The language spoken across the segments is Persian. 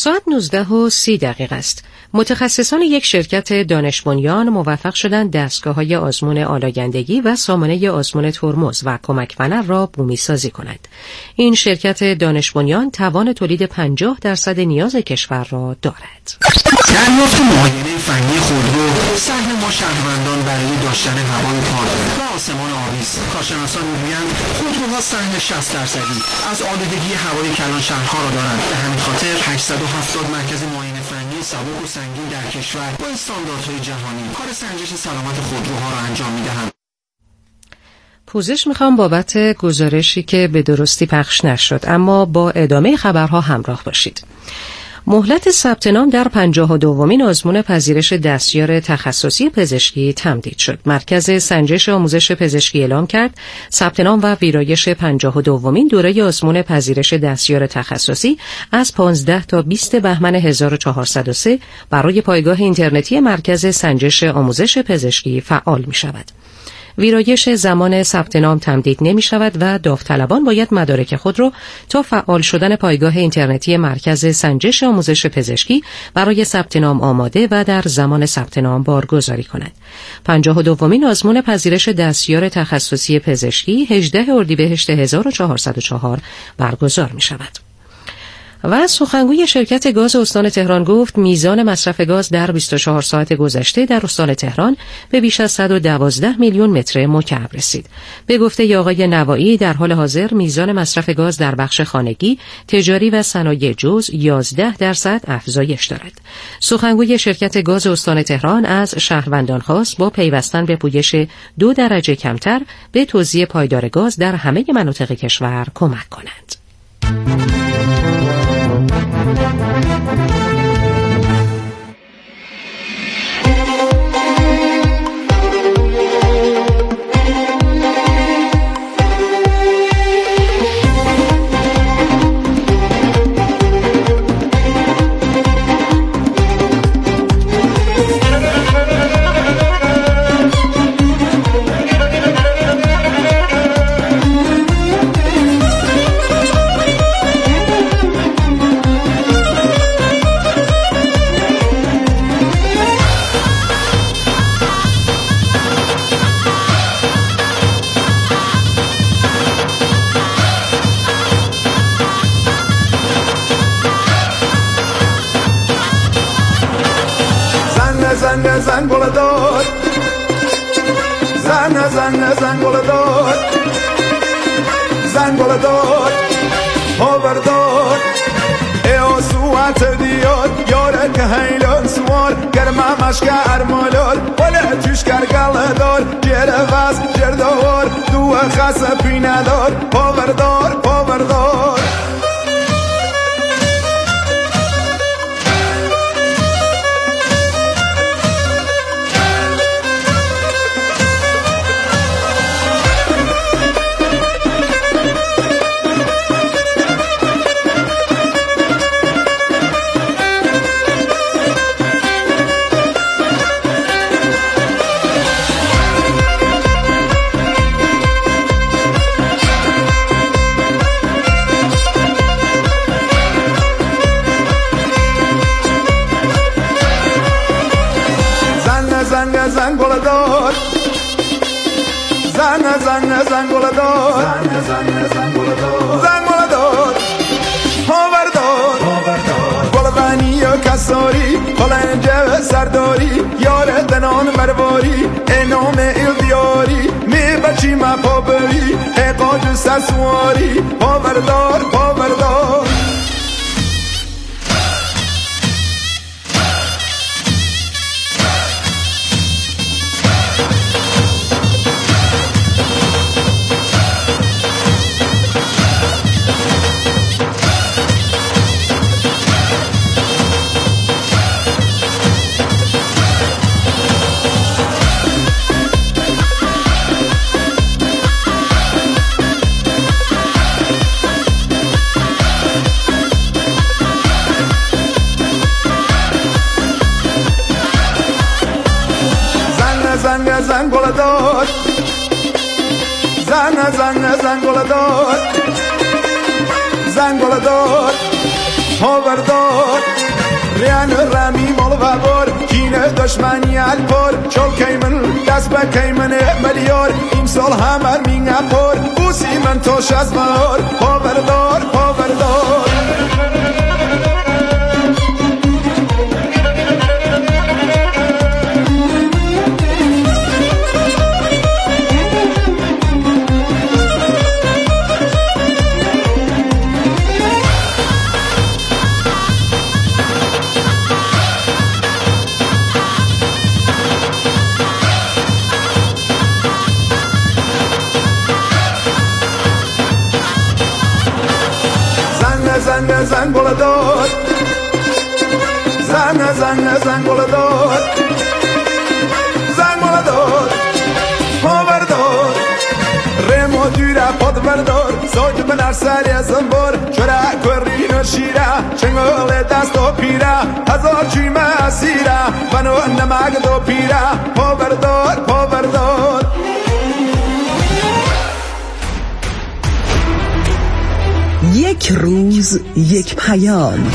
ساعت 19:30 است. متخصصان یک شرکت دانش بنیان موفق شدند دستگاه‌های آزمون آلایندگی و سامانه آزمون ترمز و کمک فنر را بومی سازی کنند. این شرکت دانش بنیان توان تولید 50% نیاز کشور را دارد. دریافت معاینه فنی خودرو سهم ما شهروندان برای داشتن هوای پاک و آسمان آبی است. کارشناسان میگویند خودروها سهم 60% از آلودگی هوای کلان شهرها را دارند. به همین خاطر 870 مرکز معاینه فنی سبک و سنگین در کشور با استانداردهای جهانی کار سنجش سلامت خودروها را انجام میدهند. پوزش میخوام بابت گزارشی که به درستی پخش نشد، اما با ادامه خبرها همراه باشید. مهلت ثبت نام در 52مین آزمون پذیرش دستیار تخصصی پزشکی تمدید شد. مرکز سنجش آموزش پزشکی اعلام کرد ثبت نام و ویرایش 52مین دوره آزمون پذیرش دستیار تخصصی از 15 تا 20 بهمن 1403 برای پایگاه اینترنتی مرکز سنجش آموزش پزشکی فعال می شود. ویرایش زمان ثبت نام تمدید نمی شود و داوطلبان باید مدارک خود را تا فعال شدن پایگاه اینترنتی مرکز سنجش آموزش پزشکی برای ثبت نام آماده و در زمان ثبت نام بارگذاری کنند. 52مین آزمون پذیرش دستیار تخصصی پزشکی 18 اردیبهشت 1404 برگزار می شود. و سخنگوی شرکت گاز استان تهران گفت میزان مصرف گاز در 24 ساعت گذشته در استان تهران به بیش از 112 میلیون متر مکعب رسید. به گفته آقای نوایی در حال حاضر میزان مصرف گاز در بخش خانگی، تجاری و صنایع جز 11% افزایش دارد. سخنگوی شرکت گاز استان تهران از شهروندان خواست با پیوستن به پویش 2 درجه کمتر به توزیع پایدار گاز در همه مناطق کشور کمک کنند. زن گل دار زن گل دار زن گل دار باور دار ای سوات دیار یاره که هیلان سوار گرمه مشک ارمالار ولی توش کرگل دار جره وز جردوار دو خاص پینه دار باور دار باور دار زن گل دار زن گل دار زن گل دار باور دار گل بانی و کساری قلنجه سرداری یار دنان مرواری انام ایل دیاری می بچی ما پابری اقاج سسواری باور دار باور دار زن گل دار زن گل دار زن گل دار پاوردار ریان رامی مال و بار کینه دشمنی الپار چال کیمن دست به کیمن ملیار این سال همر مینگ اپار بوسی من توش از مار پاوردار پاوردار زنگ بالا داد زنگ بالا داد زنگ بالا داد پاوردار رمو دیره پاد بردار ساید من ارسالی ازم بار چرا کورین و شیره چنگال دست و پیره هزار چوی مسیره منو نمک دو پیره پاوردار پاوردار یک روز یک پیام.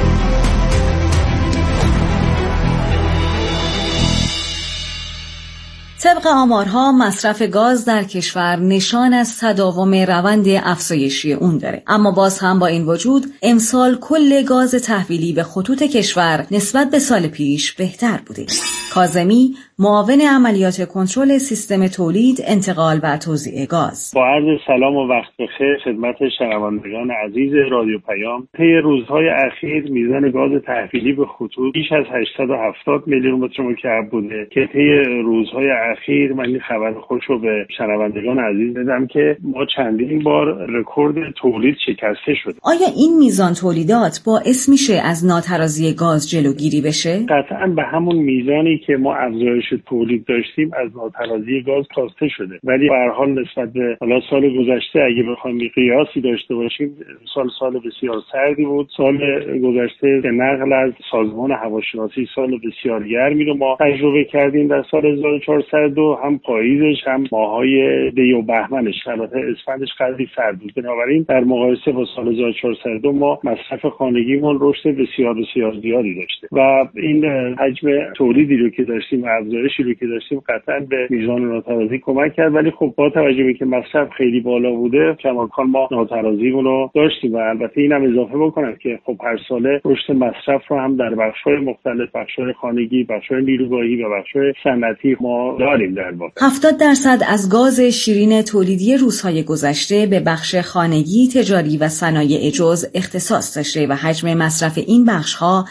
طبق آمارها مصرف گاز در کشور نشان از تداوم روند افزایشی اون داره، اما باز هم با این وجود امسال کل گاز تحویلی به خطوط کشور نسبت به سال پیش بهتر بوده. کاظمی، معاون عملیات کنترل سیستم تولید، انتقال و توزیع گاز: با عرض سلام و وقت بخیر خدمت شنوندگان عزیز رادیو پیام. طی روزهای اخیر میزان گاز تحویلی به خطوط بیش از 870 میلیون متر مکعب بوده که طی روزهای اخیر من این خبر خوش رو به شنوندگان عزیز بدم که ما چندین بار رکورد تولید شکسته شده. آیا این میزان تولیدات باعث میشه از ناترازی گاز جلوگیری بشه؟ قطعاً به همون میزانی که ما افزایش تولید داشتیم از ناترازی گاز کاسته شده، ولی به هر حال نسبت به سال گذشته اگه بخوایم قیاسی داشته باشیم، سال بسیار سردی بود. سال گذشته به نقل از سازمان هواشناسی سال بسیار گرمی رو ما تجربه کردیم در سال 1402، هم پاییزش هم ماهای دی و بهمنش، البته اسفندش قدری سرد بود. بنابراین در مقایسه با سال 1402 ما مصرف خانگیمون رشد بسیار بسیار زیادی داشته و این حجم تولیدی رو که داشتیم و افزایشی رو که داشتیم قطعا به میزان ناترازی کمک کرد. ولی خب با توجه به که مصرف خیلی بالا بوده کماکان ما ناترازیمون رو داشتیم و البته اینم اضافه بکنم که خب هر ساله رشد مصرف رو هم در بخش‌های مختلف، بخش‌های خانگی، بخش‌های نیروگاهی و بخش‌های صنعتی ما داریم. در واقع 70% از گاز شیرین تولیدی روزهای گذشته به بخش خانگی، تجاری و صنایع جز اختصاص داشته و حجم مصرف این بخش‌ها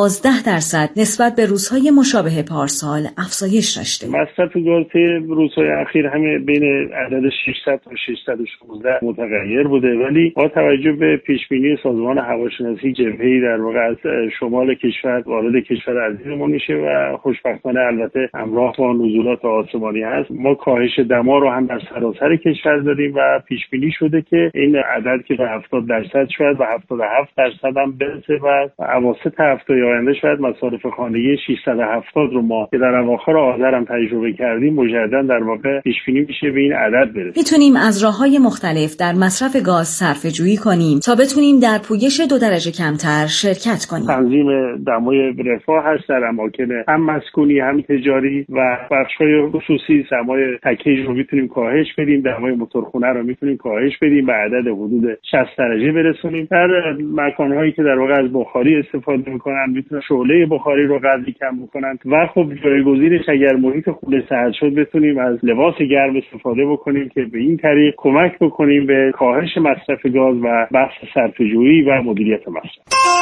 12% نسبت به روزهای مشابه پارسال افزایش داشته. مصرف گاز روزهای اخیر همه بین عدد 600 تا 616 متغیر بوده، ولی با توجه به پیشبینی سازمان هواشناسی جبهه‌ای در واقع از شمال کشور وارد کشور عزیزمون میشه و خوشبختانه البته همراه با نزولات آسمانی هست. ما کاهش دما رو هم در سراسر کشور داریم و پیشبینی شده که این عدد که به 70% شاید و 77% هم برسه و اواسط هفته آینده شاید مصارف خانگی 670 رو ما که در اواخر آذر هم تجربه کردیم مجددا در واقع پیشبینی میشه به این عدد برسه. میتونیم از راه‌های مختلف در مصرف گاز صرفه‌جویی کنیم تا بتونیم در پویش 2 درجه کمتر شرکت کنیم. تنظیم دمای رفاه هست در اماکن هم مسکونی هم تجاری و بخش‌های خصوصی. دمای تکیج رو میتونیم کاهش بدیم، دمای موتورخونه رو میتونیم کاهش بدیم به عدد حدود 60 درجه برسونیم. در مکان‌هایی که در واقع از بخاری استفاده میکنن میتونن شعله بخاری رو قدری کم بکنن و خب جایگزینش اگر محیط خونه سرد شد بتونیم از لباس گرم استفاده بکنیم که به این طریق کمک بکنیم به کاهش مصرف گاز و بحث صرفه‌جویی و مدیریت مصرف.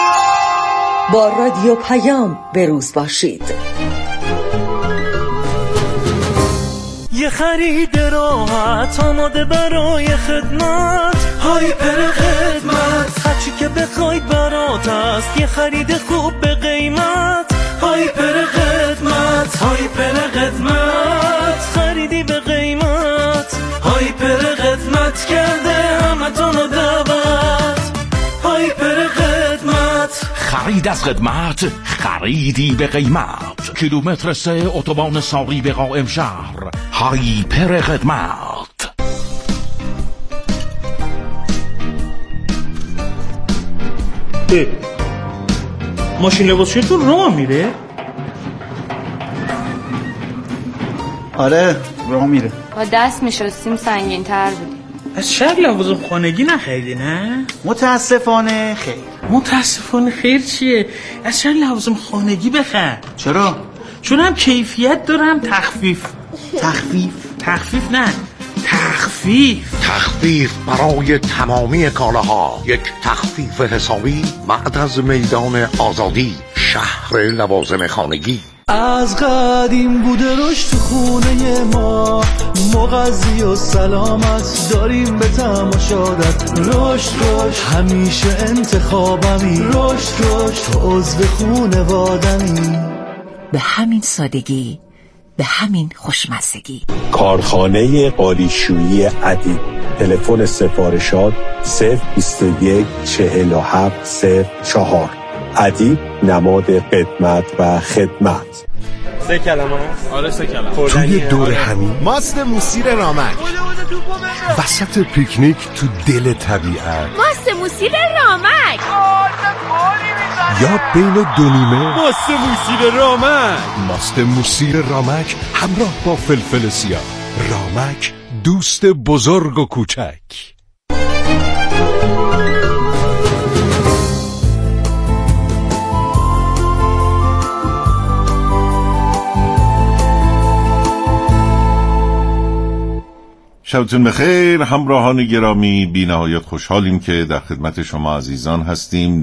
با رادیو پیام بروز باشید. یه خرید راحت آماده برای خدمت، هایپر خدمت، هرچی که بخوای برات هست، یه خرید خوب به قیمت، هایپر خدمت، هایپر خدمت، خریدی به قیمت، هایپر خدمت کرده همتونو دعوت، هایپر خدمت. خرید از خدمت، خریدی به قیمت. کیلومتر 3 اتوبان ساری به قائم شهر، هایپر خدمت. ماشین لباسشوییتون راه میره؟ آره راه میره. با دست میشستیم سنگین تر بودیم. از شب لوازم خانگی نخریدی نه؟ متاسفانه خیر. متاسفانه خیر چیه؟ از شب لوازم خانگی بخر. چرا؟ چون هم کیفیت داره هم تخفیف. تخفیف نه تخفیف برای تمامی کالاها. یک تخفیف حسابی بعد از میدان آزادی، شهر لوازم خانگی. از قدیم بوده رشد خونه ما، مغذی و سلامت داریم به تماشادت. رشد همیشه انتخابمی، رشد تو عضو خونوادمی. به همین سادگی، به همین خوشمزگی. کارخانه قالیشویی عدی. تلفن سفارشات 021 47 04. عدی نماد قدمت و خدمت. 3 کلمه است؟ آره 3 کلمه. توی دور همین ماست موسیر رامک. وسط پیکنیک تو دل طبیعت. ماست موسیر رامک. یا بین دو نیمه. ماست موسیر رامک. ماست موسیر رامک همراه با فلفل سیاه. رامک دوست بزرگ و کوچک. شبتون بخیر همراهان گرامی، بی نهایت خوشحالیم که در خدمت شما عزیزان هستیم.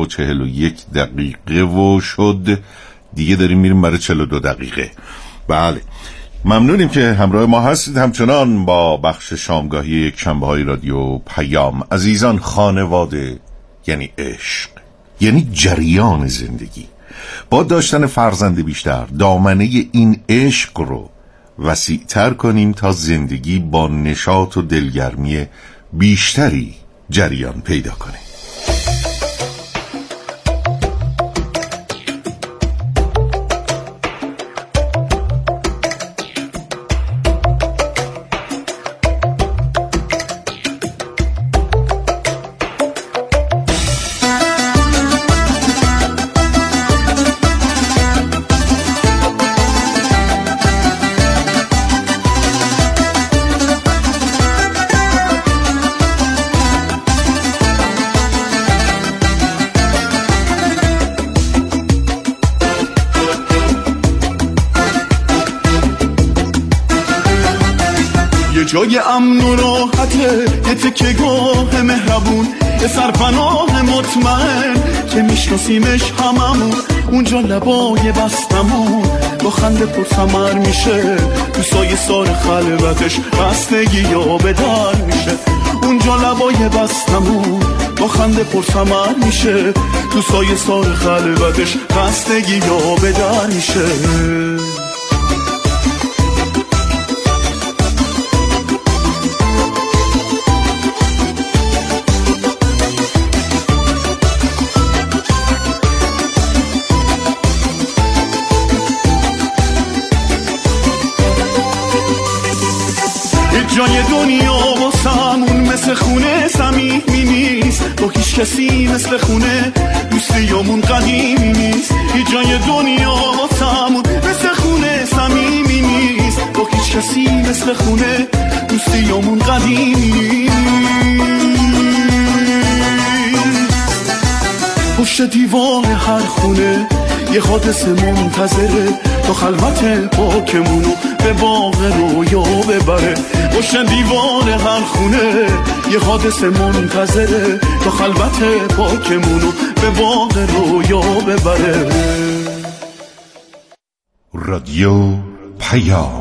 19:41 و شد دیگه، داریم میریم برای 42 دقیقه. بله ممنونیم که همراه ما هستید همچنان با بخش شامگاهی یک شنبه‌های رادیو پیام. عزیزان، خانواده یعنی عشق، یعنی جریان زندگی. با داشتن فرزند بیشتر دامنه این عشق رو وسیع‌تر کنیم تا زندگی با نشاط و دلگرمی بیشتری جریان پیدا کنه. جای امن و راحته، یه تکیه‌گاه مهربون، یه سرپناه مطمئن که میشناسیمش هممون. اونجا لبای بستمون با خنده پرثمر میشه، تو سایه سار خلوتش خستگی یا به در میشه. اونجا لبای بستمون با خنده پرثمر میشه، تو سایه سار خلوتش خستگی یا به در میشه. جای دنیا واسمون مثل خونه صمیمی نیست، با هیچ کسی مثل خونه دوستیامون قدیمی نیست. جای دنیا واسمون مثل خونه صمیمی نیست، با هیچ کسی مثل خونه دوستیامون قدیمی نیست. پشت دیوار هر خونه یه حادثه منتظره، تا خلوت پاکمونو به باغ رویا ببره. پشت دیوار هر خونه یه حادثه منتظره، تا خلوت پاکمونو به باغ رویا ببره. رادیو پیام.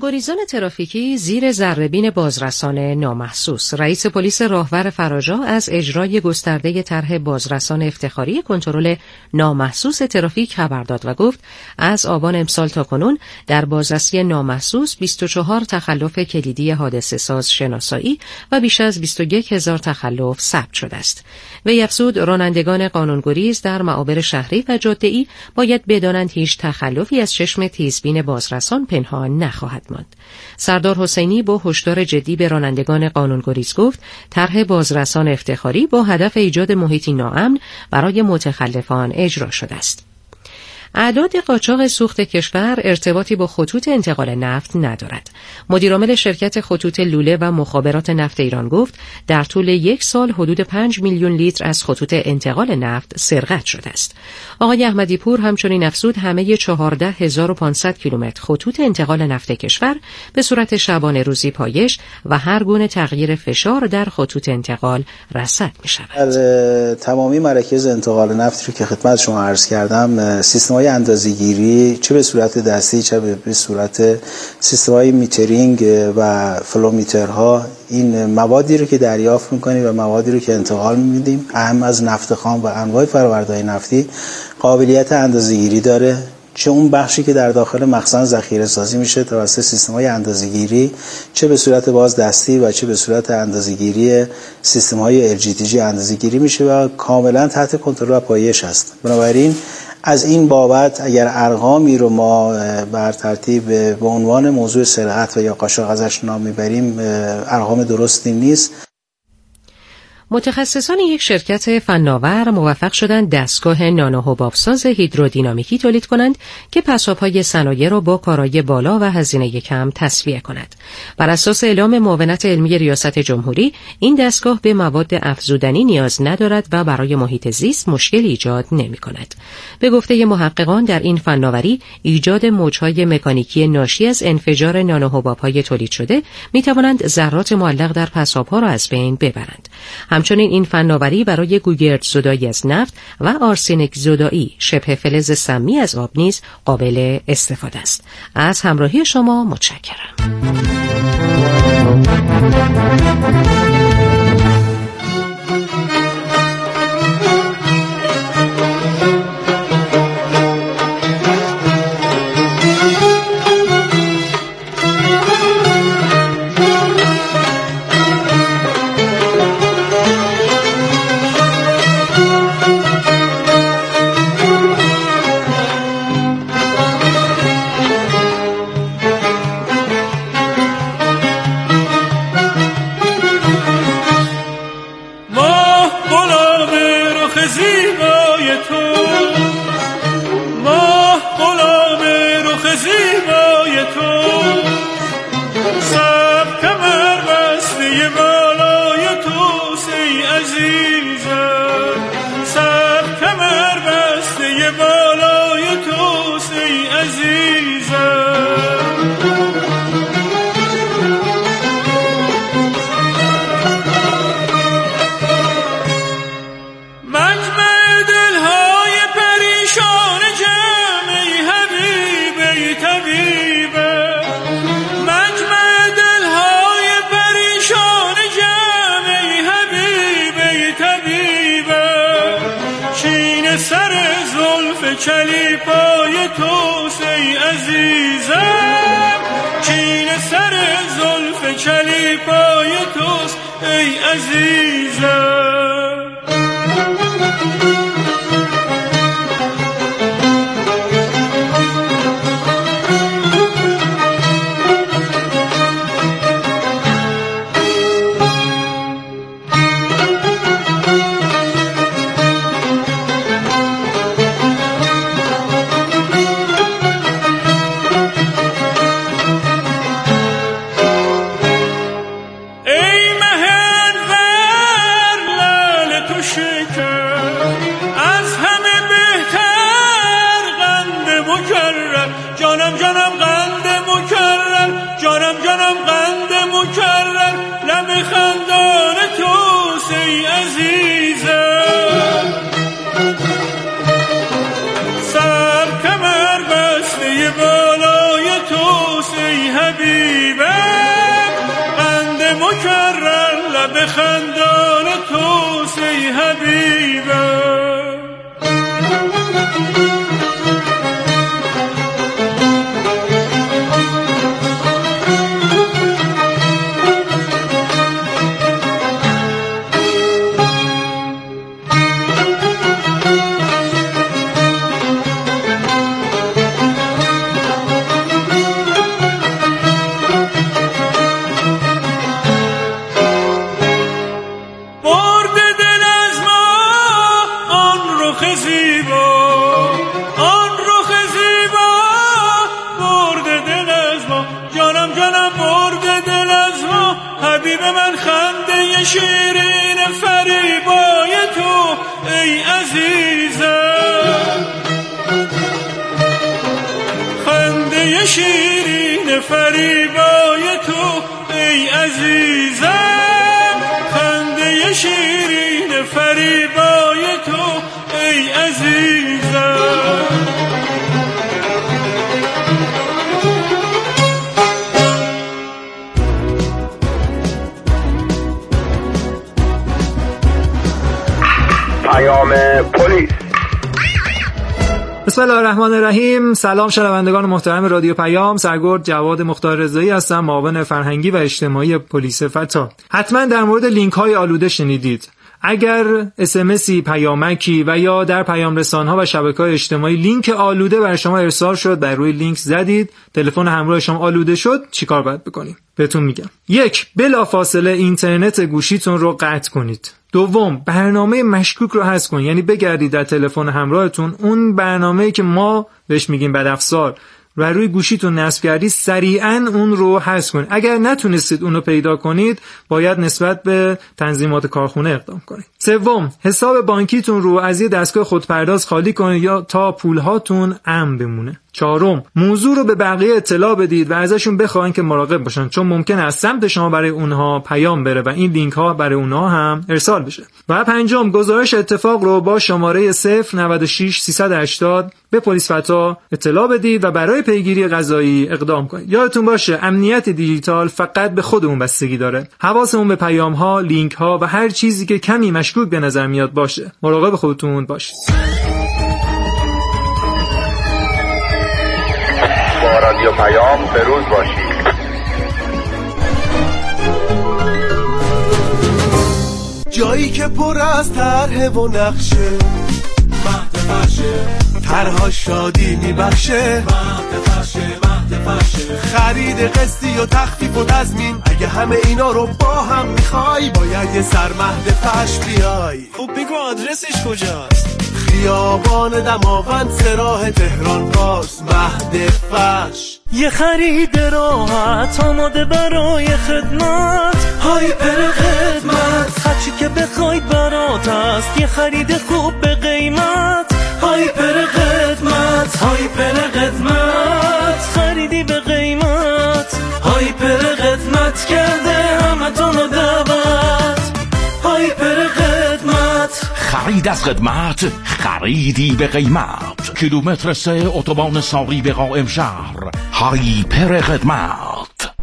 قانونگریزان ترافیکی زیر ذره‌بین بازرسان نامحسوس. رئیس پلیس راهور فراجا از اجرای گسترده طرح بازرسان افتخاری کنترل نامحسوس ترافیک خبر داد و گفت از آبان امسال تا کنون در بازرسی نامحسوس 24 تخلف کلیدی حادثه ساز شناسایی و بیش از 21,000 تخلف ثبت شده است. وی افزود رانندگان قانونگریز در معابر شهری و جاده‌ای باید بدانند هیچ تخلفی از چشم تیزبین بازرسان پنهان نخواهد ماند. سردار حسینی با هشدار جدی به رانندگان قانونگریز گفت طرح بازرسان افتخاری با هدف ایجاد محیطی ناامن برای متخلفان اجرا شده است. اعداد قاچاق سوخت کشور ارتباطی با خطوط انتقال نفت ندارد. مدیرعامل شرکت خطوط لوله و مخابرات نفت ایران گفت در طول یک سال حدود 5 میلیون لیتر از خطوط انتقال نفت سرقت شده است. آقای احمدی پور همچنین افزود همه 14,500 کیلومتر خطوط انتقال نفت کشور به صورت شبانه روزی پایش و هر گونه تغییر فشار در خطوط انتقال رصد می شود. در تمامی مراکز انتقال نفت رو که خدمت شما عرض کردم سیستم‌های اندازه‌گیری چه به صورت دستی چه به صورت سیستم‌های میترینگ و فلومیترها این موادی رو که دریافت می‌کنیم و موادی رو که انتقال می‌دیم اهم از نفت خام و انواع فرآورده‌های نفتی قابلیت اندازه‌گیری داره، چه اون بخشی که در داخل مخزن ذخیره سازی میشه توسط سیستم‌های اندازه‌گیری چه به صورت باز دستی و چه به صورت اندازه‌گیری سیستم‌های LGTG اندازه‌گیری میشه و کاملا تحت کنترل و پایش است. بنابراین از این بابت اگر ارقامی رو ما بر ترتیب به عنوان موضوع سرقت و یا قاچاق ازش نام میبریم ارقام درستی نیست. متخصصان یک شرکت فناور موفق شدند دستگاه نانو حبابساز هیدرودینامیکی تولید کنند که پساب‌های صنایع را با کارایی بالا و هزینه کم تصفیه کند. بر اساس اعلام معاونت علمی ریاست جمهوری، این دستگاه به مواد افزودنی نیاز ندارد و برای محیط زیست مشکل ایجاد نمی‌کند. به گفته محققان در این فناوری، ایجاد موج‌های مکانیکی ناشی از انفجار نانو حباب‌های تولید شده می‌توانند ذرات معلق در پساب‌ها را از بین ببرند. همچنین این فناوری برای گوگرد زدایی از نفت و آرسنیک زدایی شبه فلز سمی از آب نیز قابل استفاده است. از همراهی شما متشکرم. چلی پای توست ای عزیزم، چین سر زلف چلی پای توست ای عزیزم. حبیبم قند مکرر لب خندان توست ای حبیبم. شیرین فریبای تو ای عزیزم، خنده شیرین فریبای تو ای عزیزم، خنده شیرین فریبای تو ای عزیزم. پیام پلیس. بسم الله الرحمن الرحیم. سلام شنوندگان محترم رادیو پیام، سرگرد جواد مختار رضایی هستم، معاون فرهنگی و اجتماعی پلیس فتا. حتما در مورد لینک های آلوده شنیدید. اگر اسمسی، پیامکی و یا در پیام رسانه‌ها و شبکه‌های اجتماعی لینک آلوده برای شما ارسال شد، بر روی لینک زدید، تلفن همراه شما آلوده شد، چیکار باید بکنید؟ بهتون میگم. 1. بلافاصله اینترنت گوشیتون رو قطع کنید. 2. برنامه مشکوک رو حذف کنید، یعنی بگردید در تلفن همراهتون اون برنامه‌ای که ما بهش میگیم بدافزار و روی گوشیتون نصب کردید سریعاً اون رو حذف کنید. اگر نتونستید اون رو پیدا کنید باید نسبت به تنظیمات کارخونه اقدام کنید. 3. حساب بانکیتون رو از یه دستگاه خودپرداز خالی کنید یا تا پولهاتون امن بمونه. 4. موضوع رو به بقیه اطلاع بدید و ازشون بخواید که مراقب باشن، چون ممکنه از سمت شما برای اونها پیام بره و این لینک ها برای اونها هم ارسال بشه. و 5. گزارش اتفاق رو با شماره 096 380 به پلیس فتا اطلاع بدید و برای پیگیری قضایی اقدام کنید. یادتون باشه امنیت دیجیتال فقط به خودمون بستگی داره. حواسمون به پیام ها، لینک ها و هر چیزی که کمی مشکوک به نظر میاد باشه. مراقب خودتون باشید. با رادیو پیام بروز باشید. جایی که پر از طرح و نقشه، مهد فرشه، طرها شادی میبخشه، مهد فرشه، خرید قسطی و تخفیف و تضمین، اگه همه اینا رو با هم میخوای باید یه سر مهد فرش بیای. خب بگو آدرسش کجاست؟ خیابان دماوند سراح تهران راست، مهد فرش. یه خرید راحت آماده برای خدمت، هایپر خدمت، هرچی که بخوای برات هست، یه خرید خوب به قیمت، هایپر خدمت، هایپر خدمت، خریدی به قیمت، هایپر خدمت کرده همتون رو دعوت، هایپر خدمت. خرید از خدمت، خریدی به قیمت. کیلومتر 3 اتوبان ساری به قائم شهر، هایپر خدمت.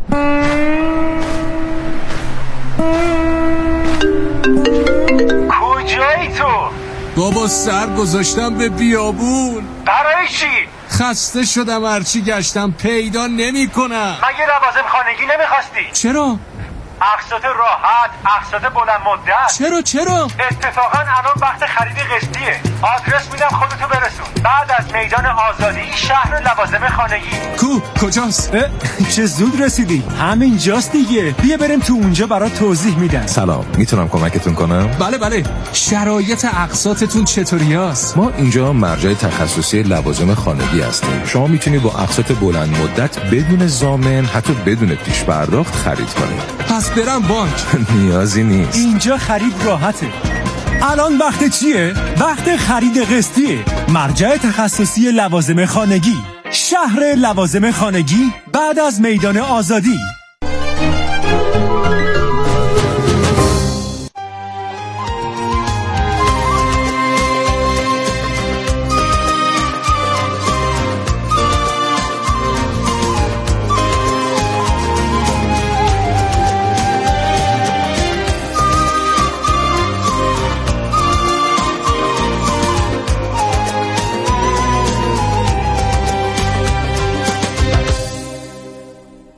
کجایی تو؟ بابا سر گذاشتم به بیابون. برای چی؟ خسته شدم، هرچی گشتم پیدا نمی کنم. مگه لوازم خانگی نمیخواستی؟ چرا؟ اقساط راحت، اقساط بلند مدت. چرا؟ اتفاقا الان وقت خرید قسطیه. آدرس میدم خودتو برسون. بعد از میدان آزادی شهر لوازم خانگی. کجاست؟ چه زود رسیدی. همین جاست دیگه. بیا بریم تو اونجا برات توضیح میدم. سلام، میتونم کمکتون کنم؟ بله. شرایط اقساطتون چطوریاست؟ ما اینجا مرجع تخصصی لوازم خانگی هستیم. شما میتونید با اقساط بلند مدت بدون ضامن، حتی بدون پیش پرداخت خرید کنید. پس برم بانک؟ نیازی نیست. اینجا خرید راحته. الان وقت چیه؟ وقت خرید قسطیه. مرجع تخصصی لوازم خانگی، شهر لوازم خانگی بعد از میدان آزادی.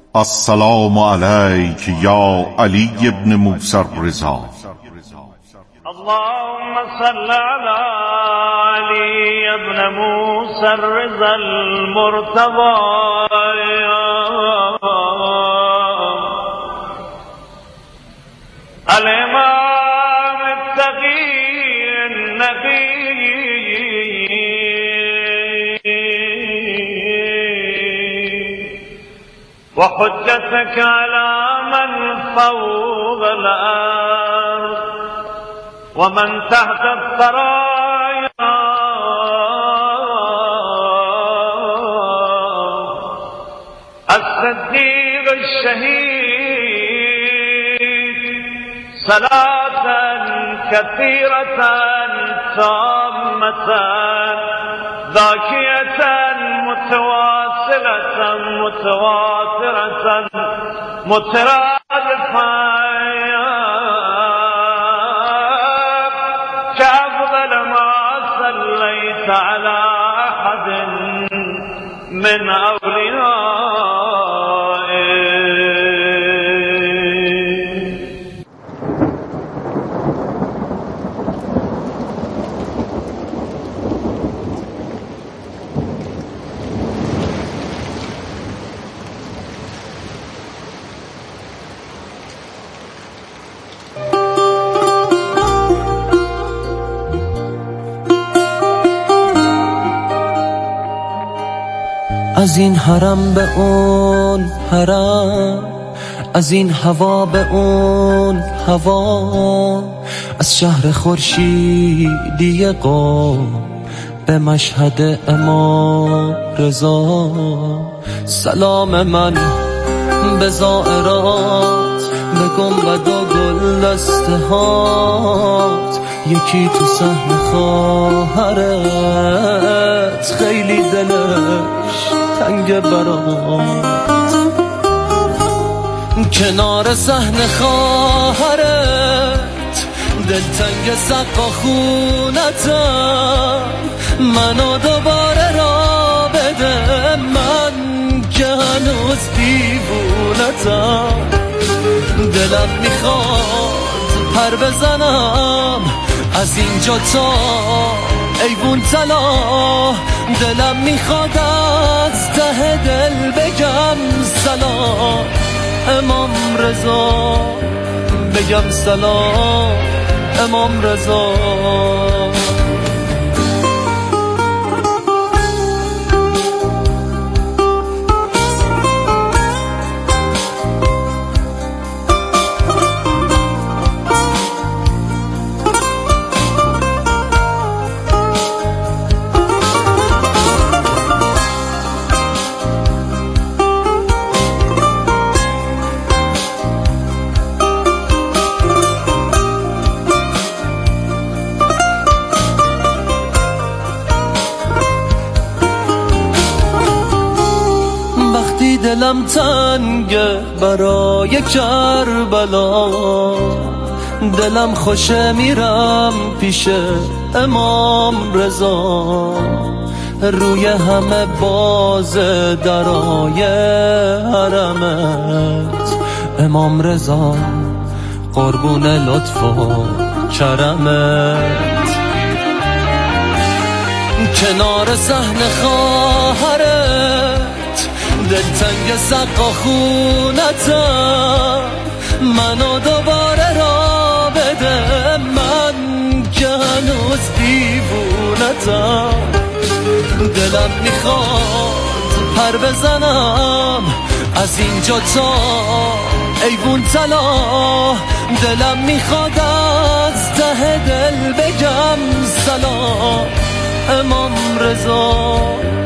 السلام علیک یا علی ابن موسی الرضا. اللهم صل على علي ابن موسى الرضا المرتضى الإمام التقي النبي وحجتك على من فوق الأرض ومن تحت الثرايا الصديق الشهيد صلاة كثيرة تامة ذاكية متواصلة متواترة مترادفة كأفضل ما صليت على أحد من از این حرم به اون حرم، از این هوا به اون هوا، از شهر خورشیدی قم به مشهد امام رضا. سلام من به زائرات، به گنبد و گل دسته هات، یکی تو صحن خواهرت خیلی دلش تنگ برات. کنار صحن خواهرت دلتنگ سقا خونتم، منو دوباره را بده من که هنوز دیوونتم. دلم میخواد پر بزنم از اینجا تا ایوون طلا، دلم میخواد از ته دل بگم سلام امام رضا، بگم سلام امام رضا. دلم تنگه برای کربلا، دلم خوشه میرم پیش امام رضا. روی همه باز درای حرمت امام رضا، قربون لطف و کرمت. کنار صحن خواهرت دلتنگ سقا خونتم، منو دوباره را بده من که هنوز دیوونتم. دلم میخواد پر بزنم از اینجا تا ایوون طلا، دلم میخواد از ته دل بگم سلام امام رضا.